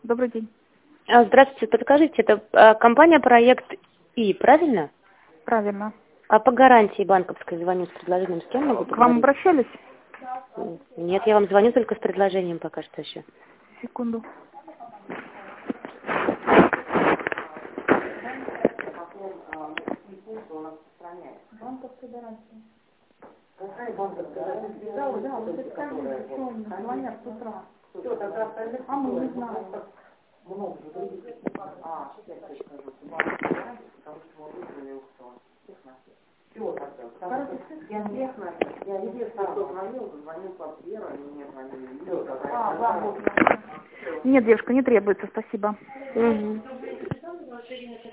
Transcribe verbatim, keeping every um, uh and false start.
Добрый день. А, Здравствуйте, подскажите, это а, компания «Проект И», правильно? Правильно. А по гарантии банковской звоню с предложением, с кем могу К вам поговорить? обращались? Нет, я вам звоню только с предложением пока что еще. Секунду. Банковская гарантия. Какая банковская гарантия? Да, да, вот это скажите, что они звонят с утра. Все, тогда остальных... А мы не знаем. Много же других. А, сейчас я скажу. Банковская гарантия, потому что мы вызвали аукцион. Всех нас. Все тогда. Потому что я всех нас. Я везде, кто звонил, звонил по первому, они мне звонили. А, да, вот. Нет, девушка, не требуется, спасибо. Угу.